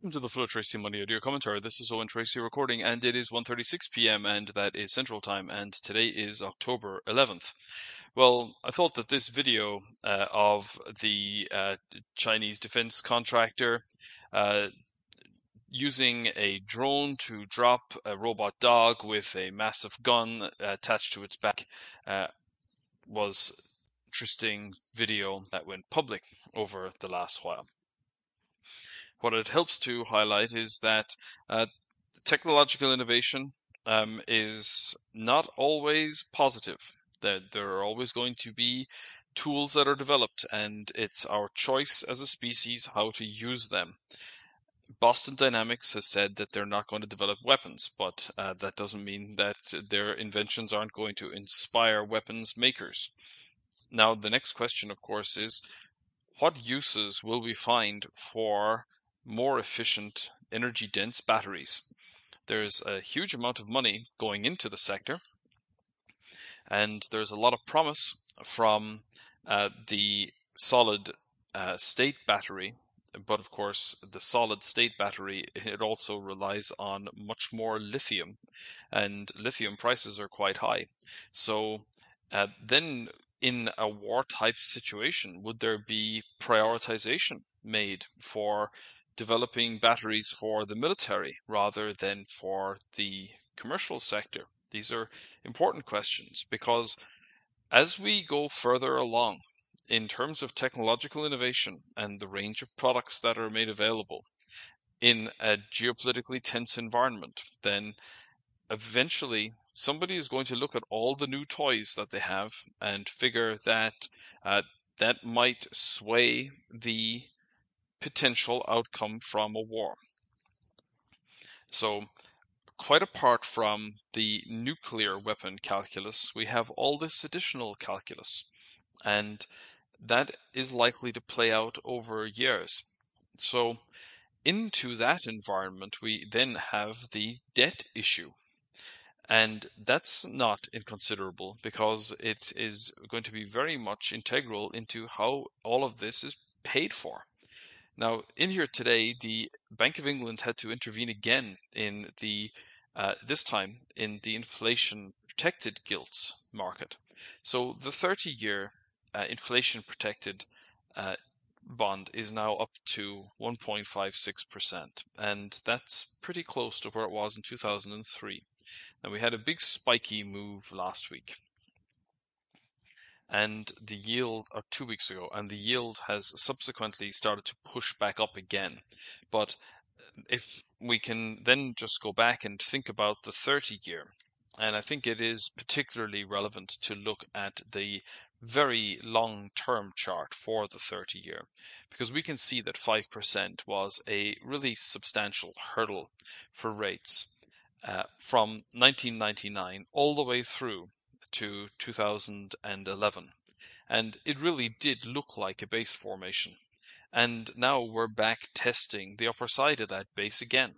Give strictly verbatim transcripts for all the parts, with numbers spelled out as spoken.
Welcome to the Flow Tracy Money Audio Commentary. This is Owen Tracy recording, and it is one thirty-six p m, and that is Central Time, and today is October eleventh. Well, I thought that this video uh, of the uh, Chinese defense contractor uh, using a drone to drop a robot dog with a massive gun attached to its back uh, was an interesting video that went public over the last while. What it helps to highlight is that uh, technological innovation um, is not always positive. That there are always going to be tools that are developed, and it's our choice as a species how to use them. Boston Dynamics has said that they're not going to develop weapons, but uh, that doesn't mean that their inventions aren't going to inspire weapons makers. Now, the next question, of course, is what uses will we find for more efficient, energy-dense batteries? There's a huge amount of money going into the sector, and there's a lot of promise from uh, the solid uh, state battery. But of course, the solid state battery, it also relies on much more lithium, and lithium prices are quite high. So uh, then in a war type situation, would there be prioritization made for developing batteries for the military rather than for the commercial sector? These are important questions because as we go further along in terms of technological innovation and the range of products that are made available in a geopolitically tense environment, then eventually somebody is going to look at all the new toys that they have and figure that uh, that might sway the potential outcome from a war. So quite apart from the nuclear weapon calculus, we have all this additional calculus, and that is likely to play out over years. So into that environment, we then have the debt issue. And that's not inconsiderable because it is going to be very much integral into how all of this is paid for. Now, in here today, the Bank of England had to intervene again in the, uh, this time in the inflation protected gilts market. So the thirty year uh, inflation protected uh, bond is now up to one point five six percent, and that's pretty close to where it was in two thousand three. Now, we had a big spiky move last week, and the yield, or two weeks ago, and the yield has subsequently started to push back up again. But if we can then just go back and think about the thirty year, and I think it is particularly relevant to look at the very long-term chart for the thirty year, because we can see that five percent was a really substantial hurdle for rates uh, from nineteen ninety-nine all the way through to two thousand eleven. And it really did look like a base formation. And now we're back testing the upper side of that base again.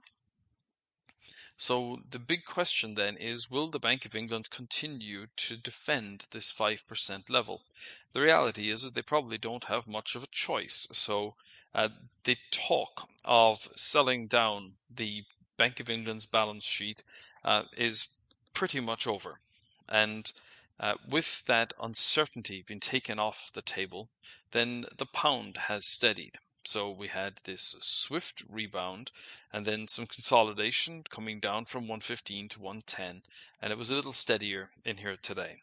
So the big question then is, will the Bank of England continue to defend this five percent level? The reality is that they probably don't have much of a choice. So uh, the talk of selling down the Bank of England's balance sheet uh, is pretty much over. And uh, with that uncertainty being taken off the table, then the pound has steadied. So we had this swift rebound and then some consolidation coming down from one fifteen to one ten, and it was a little steadier in here today.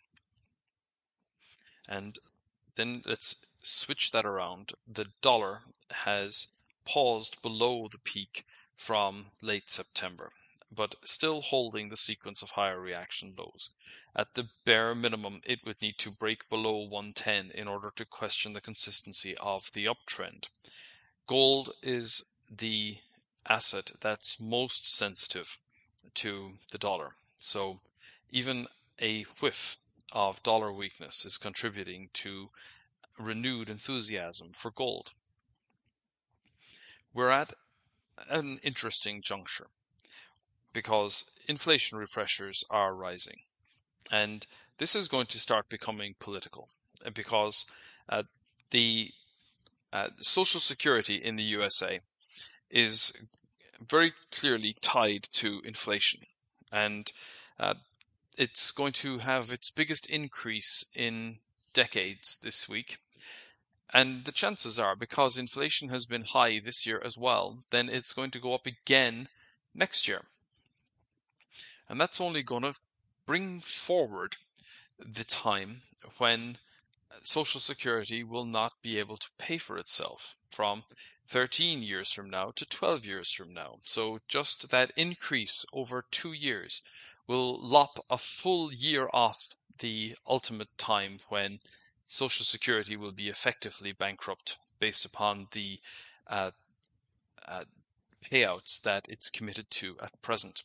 And then let's switch that around. The dollar has paused below the peak from late September, but still holding the sequence of higher reaction lows. At the bare minimum, it would need to break below one ten in order to question the consistency of the uptrend. Gold is the asset that's most sensitive to the dollar. So even a whiff of dollar weakness is contributing to renewed enthusiasm for gold. We're at an interesting juncture because inflationary pressures are rising. And this is going to start becoming political because uh, the uh, Social Security in the U S A is very clearly tied to inflation. And uh, it's going to have its biggest increase in decades this week. And the chances are, because inflation has been high this year as well, then it's going to go up again next year. And that's only going to bring forward the time when Social Security will not be able to pay for itself from thirteen years from now to twelve years from now. So just that increase over two years will lop a full year off the ultimate time when Social Security will be effectively bankrupt based upon the uh, uh, payouts that it's committed to at present.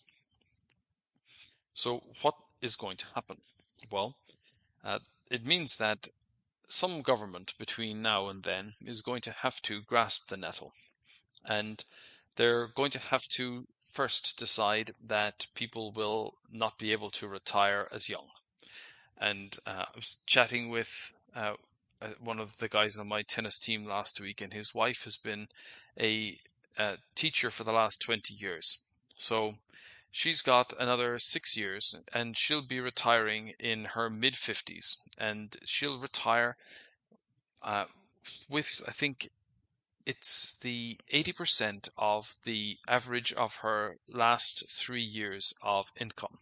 So what is going to happen? Well, uh, it means that some government between now and then is going to have to grasp the nettle, and they're going to have to first decide that people will not be able to retire as young. And uh, I was chatting with uh, one of the guys on my tennis team last week, and his wife has been a, a teacher for the last twenty years. So she's got another six years and she'll be retiring in her mid fifties, and she'll retire uh, with, I think it's the eighty percent of the average of her last three years of income.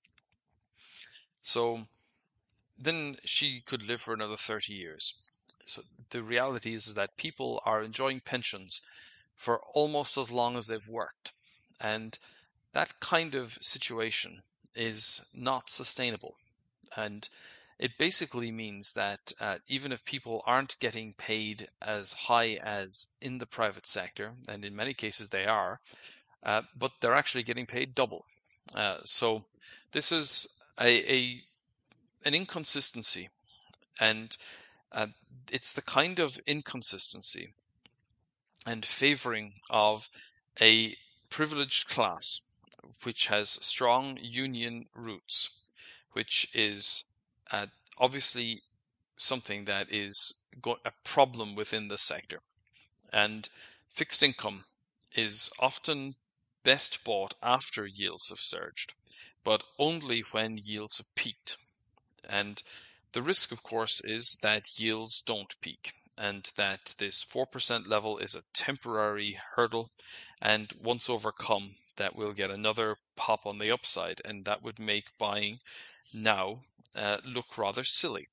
So then she could live for another thirty years. So the reality is, is that people are enjoying pensions for almost as long as they've worked. And that kind of situation is not sustainable. And it basically means that uh, even if people aren't getting paid as high as in the private sector, and in many cases they are, uh, but they're actually getting paid double. Uh, so this is a, a an inconsistency, and uh, it's the kind of inconsistency and favoring of a privileged class which has strong union roots, which is uh, obviously something that is a problem within the sector. And fixed income is often best bought after yields have surged, but only when yields have peaked. And the risk, of course, is that yields don't peak, and that this four percent level is a temporary hurdle, and once overcome, that we'll get another pop on the upside, and that would make buying now uh, look rather silly.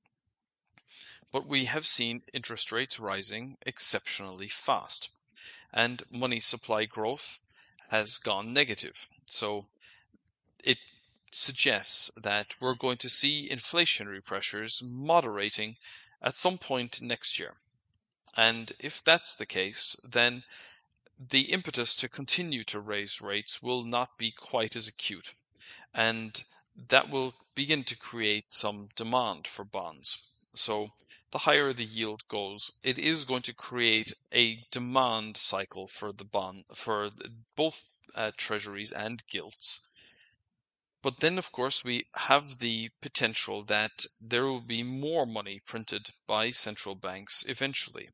But we have seen interest rates rising exceptionally fast, and money supply growth has gone negative. So it suggests that we're going to see inflationary pressures moderating at some point next year. And if that's the case, then the impetus to continue to raise rates will not be quite as acute. And that will begin to create some demand for bonds. So the higher the yield goes, it is going to create a demand cycle for the bond, for both uh, treasuries and gilts. But then, of course, we have the potential that there will be more money printed by central banks eventually.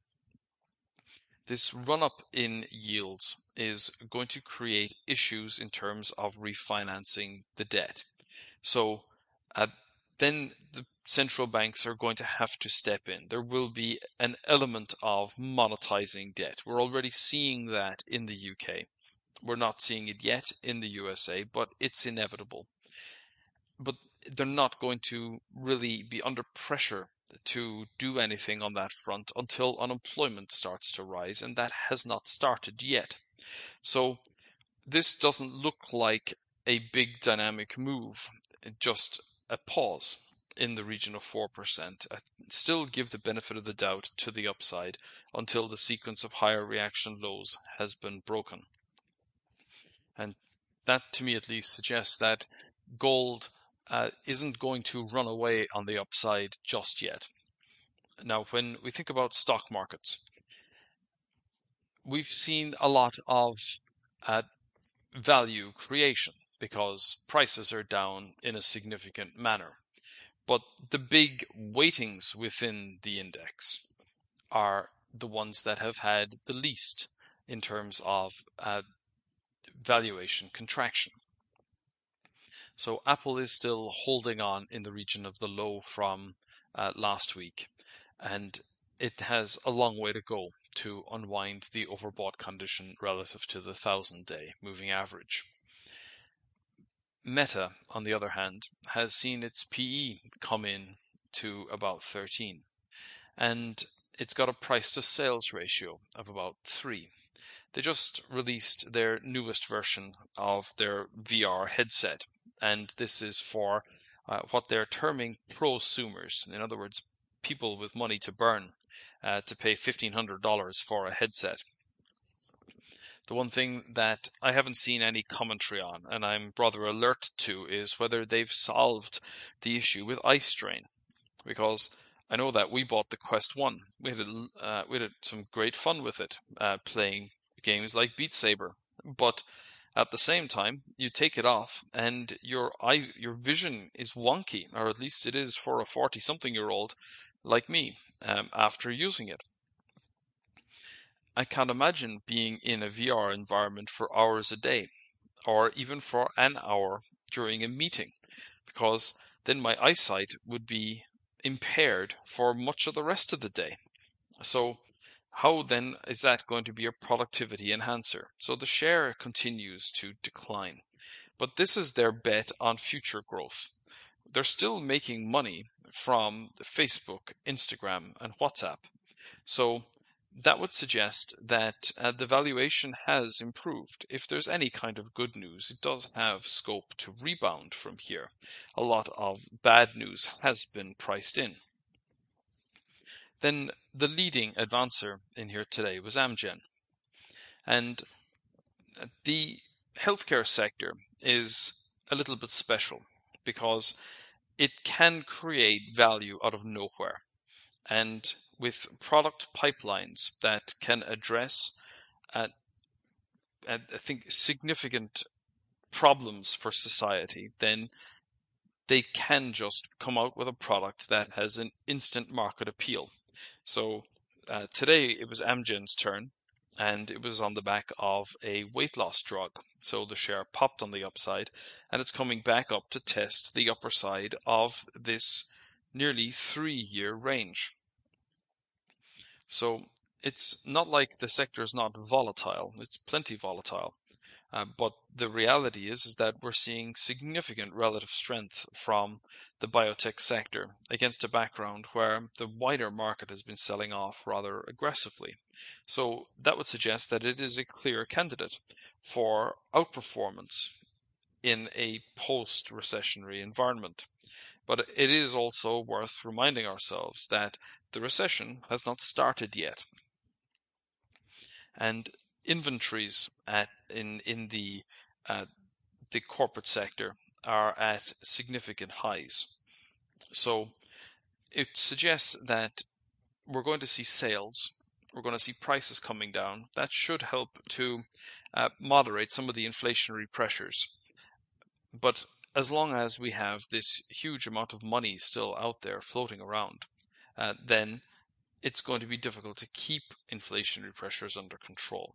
This run-up in yields is going to create issues in terms of refinancing the debt. So uh, then the central banks are going to have to step in. There will be an element of monetizing debt. We're already seeing that in the U K. We're not seeing it yet in the U S A, but it's inevitable. But they're not going to really be under pressure to do anything on that front until unemployment starts to rise, and that has not started yet. So this doesn't look like a big dynamic move, just a pause in the region of four percent. I still give the benefit of the doubt to the upside until the sequence of higher reaction lows has been broken. And that, to me at least, suggests that gold Uh, isn't going to run away on the upside just yet. Now, when we think about stock markets, we've seen a lot of uh, value creation because prices are down in a significant manner. But the big weightings within the index are the ones that have had the least in terms of uh, valuation contraction. So Apple is still holding on in the region of the low from uh, last week, and it has a long way to go to unwind the overbought condition relative to the thousand-day moving average. Meta, on the other hand, has seen its P E come in to about thirteen, and it's got a price to sales ratio of about three. They just released their newest version of their V R headset, and this is for uh, what they're terming prosumers. In other words, people with money to burn uh, to pay fifteen hundred dollars for a headset. The one thing that I haven't seen any commentary on, and I'm rather alert to, is whether they've solved the issue with eye strain. Because I know that we bought the Quest one. We had, a, uh, we had some great fun with it, uh, playing games like Beat Saber. But at the same time, you take it off and your eye, your vision is wonky, or at least it is for a forty-something-year-old like me um, after using it. I can't imagine being in a V R environment for hours a day, or even for an hour during a meeting, because then my eyesight would be impaired for much of the rest of the day. So how then is that going to be a productivity enhancer? So the share continues to decline. But this is their bet on future growth. They're still making money from Facebook, Instagram, and WhatsApp. So that would suggest that uh, the valuation has improved. If there's any kind of good news, it does have scope to rebound from here. A lot of bad news has been priced in. Then the leading advancer in here today was Amgen. And the healthcare sector is a little bit special because it can create value out of nowhere. And with product pipelines that can address, uh, I think, significant problems for society, then they can just come out with a product that has an instant market appeal. So uh, today it was Amgen's turn, and it was on the back of a weight loss drug. So the share popped on the upside, and it's coming back up to test the upper side of this nearly three-year range. So it's not like the sector is not volatile. It's plenty volatile. Uh, but the reality is, is that we're seeing significant relative strength from the biotech sector against a background where the wider market has been selling off rather aggressively. So that would suggest that it is a clear candidate for outperformance in a post-recessionary environment. But it is also worth reminding ourselves that the recession has not started yet. And inventories at in in the uh, the corporate sector are at significant highs. So it suggests that we're going to see sales, we're going to see prices coming down. That should help to uh, moderate some of the inflationary pressures. But as long as we have this huge amount of money still out there floating around, uh, then it's going to be difficult to keep inflationary pressures under control.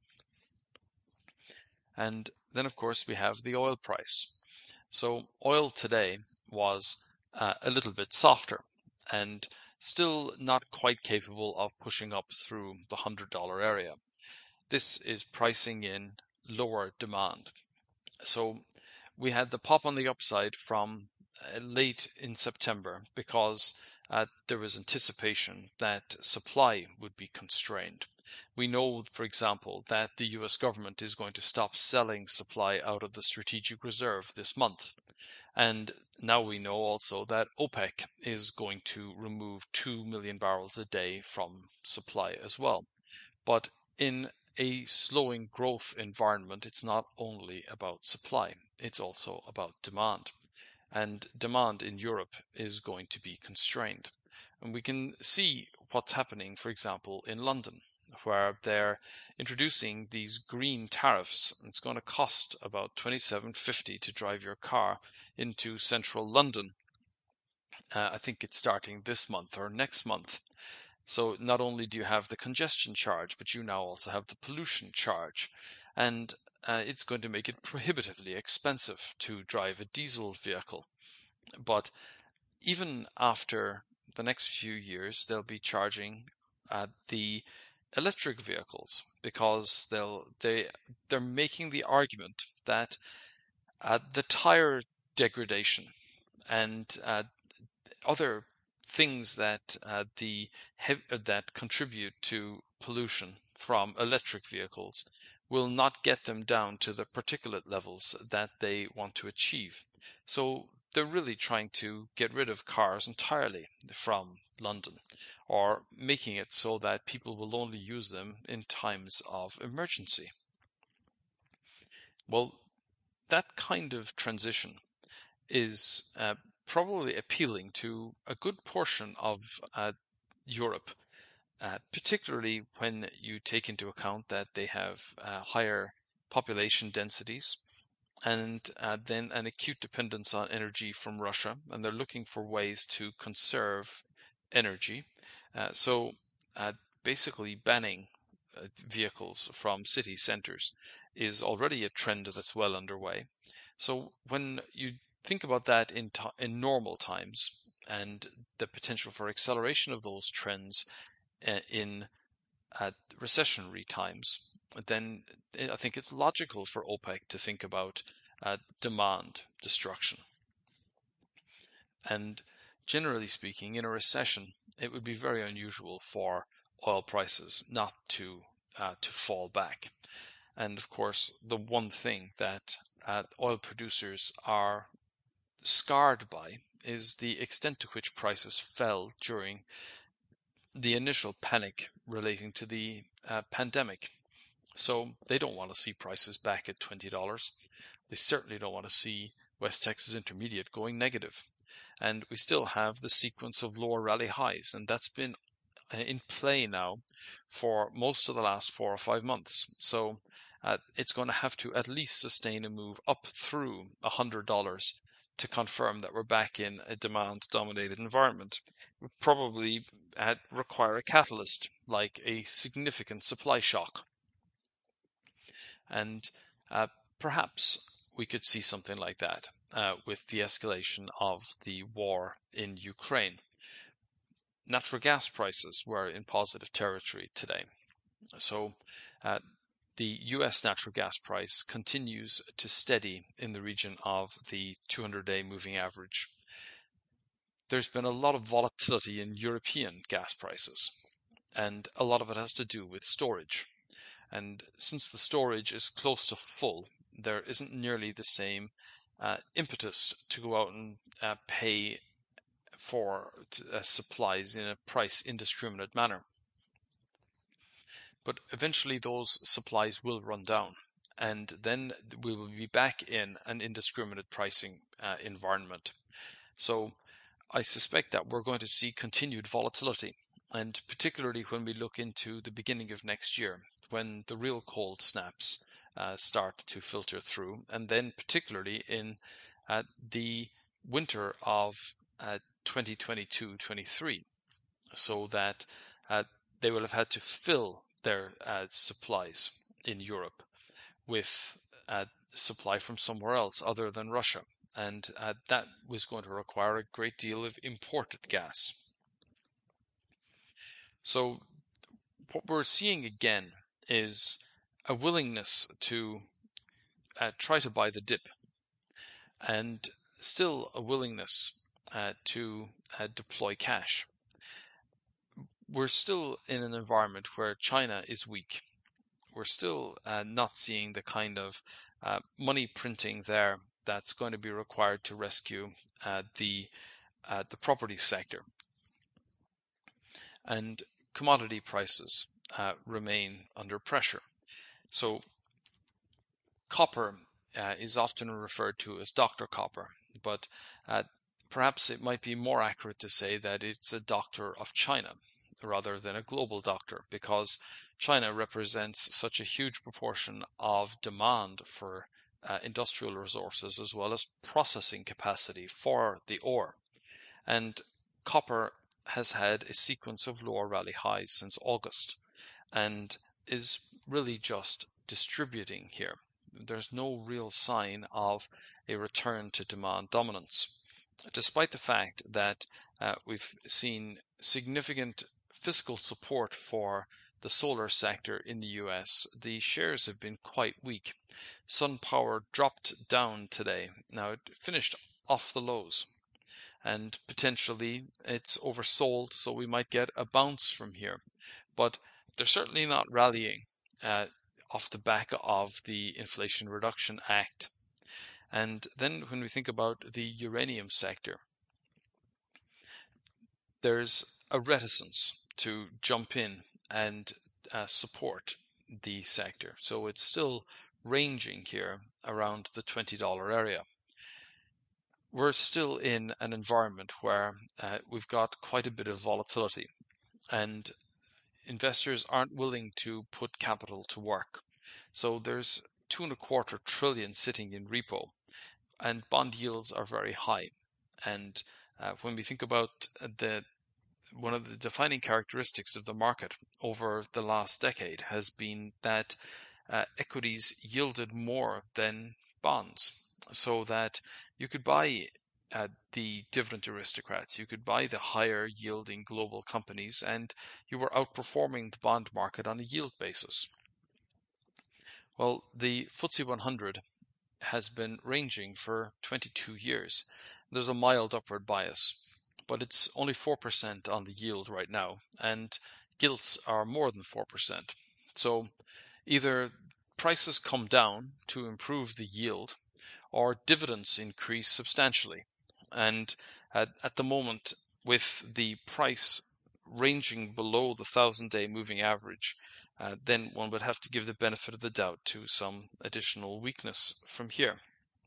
And then, of course, we have the oil price. So oil today was uh, a little bit softer and still not quite capable of pushing up through the one hundred dollar area. This is pricing in lower demand. So we had the pop on the upside from uh, late in September because uh, there was anticipation that supply would be constrained. We know, for example, that the U S government is going to stop selling supply out of the strategic reserve this month. And now we know also that OPEC is going to remove two million barrels a day from supply as well. But in a slowing growth environment, it's not only about supply, it's also about demand. And demand in Europe is going to be constrained. And we can see what's happening, for example, in London, where they're introducing these green tariffs. It's going to cost about twenty-seven fifty to drive your car into central London. Uh, I think it's starting this month or next month. So not only do you have the congestion charge, but you now also have the pollution charge. And uh, it's going to make it prohibitively expensive to drive a diesel vehicle. But even after the next few years, they'll be charging uh, the electric vehicles because they'll they they're making the argument that uh, the tire degradation and uh, other things that uh, the hev- uh, that contribute to pollution from electric vehicles will not get them down to the particulate levels that they want to achieve. So they're really trying to get rid of cars entirely from London, or making it so that people will only use them in times of emergency. Well, that kind of transition is uh, probably appealing to a good portion of uh, Europe, uh, particularly when you take into account that they have uh, higher population densities and uh, then an acute dependence on energy from Russia, and they're looking for ways to conserve energy. Uh, so uh, basically banning uh, vehicles from city centers is already a trend that's well underway. So when you think about that in in normal times and the potential for acceleration of those trends uh, in uh, recessionary times, then I think it's logical for OPEC to think about uh, demand destruction. And generally speaking, in a recession, it would be very unusual for oil prices not to uh, to fall back. And of course, the one thing that uh, oil producers are scarred by is the extent to which prices fell during the initial panic relating to the uh, pandemic. So they don't want to see prices back at twenty dollars. They certainly don't want to see West Texas Intermediate going negative. And we still have the sequence of lower rally highs, and that's been in play now for most of the last four or five months. So uh, it's going to have to at least sustain a move up through one hundred dollars to confirm that we're back in a demand-dominated environment. We probably uh, require a catalyst, like a significant supply shock. And uh, perhaps we could see something like that uh, with the escalation of the war in Ukraine. Natural gas prices were in positive territory today. So uh, the U S natural gas price continues to steady in the region of the two hundred day moving average. There's been a lot of volatility in European gas prices, and a lot of it has to do with storage. And since the storage is close to full, there isn't nearly the same uh, impetus to go out and uh, pay for uh, supplies in a price indiscriminate manner. But eventually those supplies will run down, and then we will be back in an indiscriminate pricing uh, environment. So I suspect that we're going to see continued volatility, and particularly when we look into the beginning of next year, when the real cold snaps uh, start to filter through, and then particularly in uh, the winter of uh, twenty twenty-two twenty-three, so that uh, they will have had to fill their uh, supplies in Europe with uh, supply from somewhere else other than Russia. And uh, that was going to require a great deal of imported gas. So what we're seeing again is a willingness to uh, try to buy the dip, and still a willingness uh, to uh, deploy cash. We're still in an environment where China is weak. We're still uh, not seeing the kind of uh, money printing there that's going to be required to rescue uh, the uh, the property sector. And commodity prices uh, remain under pressure. So copper uh, is often referred to as Doctor Copper, but uh, perhaps it might be more accurate to say that it's a doctor of China rather than a global doctor, because China represents such a huge proportion of demand for uh, industrial resources as well as processing capacity for the ore. And copper has had a sequence of lower rally highs since August and is really just distributing here. there's no real sign of a return to demand dominance, despite the fact that uh, we've seen significant fiscal support for the solar sector in the U S. The shares have been quite weak. SunPower dropped down today. Now it finished off the lows, and potentially it's oversold, so we might get a bounce from here. But they're certainly not rallying uh, off the back of the Inflation Reduction Act. And then when we think about the uranium sector, there's a reticence to jump in and uh, support the sector. So it's still ranging here around the twenty dollar area. We're still in an environment where uh, we've got quite a bit of volatility, and investors aren't willing to put capital to work. So there's two and a quarter trillion sitting in repo, and bond yields are very high. And uh, when we think about the one of the defining characteristics of the market over the last decade has been that uh, equities yielded more than bonds, so that you could buy uh, the dividend aristocrats, you could buy the higher yielding global companies, and you were outperforming the bond market on a yield basis. Well, the F T S E one hundred has been ranging for twenty-two years. There's a mild upward bias, but it's only four percent on the yield right now, and gilts are more than four percent. So either prices come down to improve the yield, or dividends increase substantially. And at, at the moment, with the price ranging below the thousand-day moving average, uh, then one would have to give the benefit of the doubt to some additional weakness from here.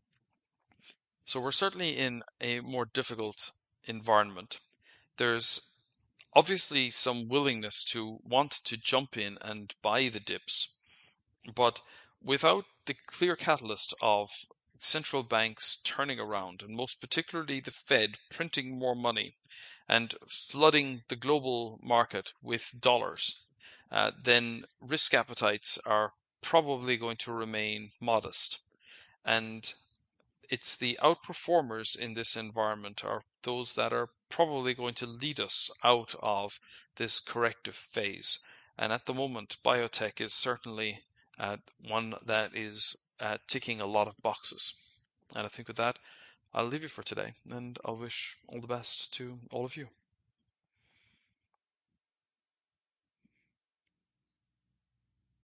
So we're certainly in a more difficult environment. There's obviously some willingness to want to jump in and buy the dips, but without the clear catalyst of central banks turning around, and most particularly the Fed printing more money and flooding the global market with dollars, uh, then risk appetites are probably going to remain modest. And it's the outperformers in this environment are those that are probably going to lead us out of this corrective phase. And at the moment, biotech is certainly uh, one that is uh, ticking a lot of boxes. And I think with that, I'll leave you for today, and I'll wish all the best to all of you.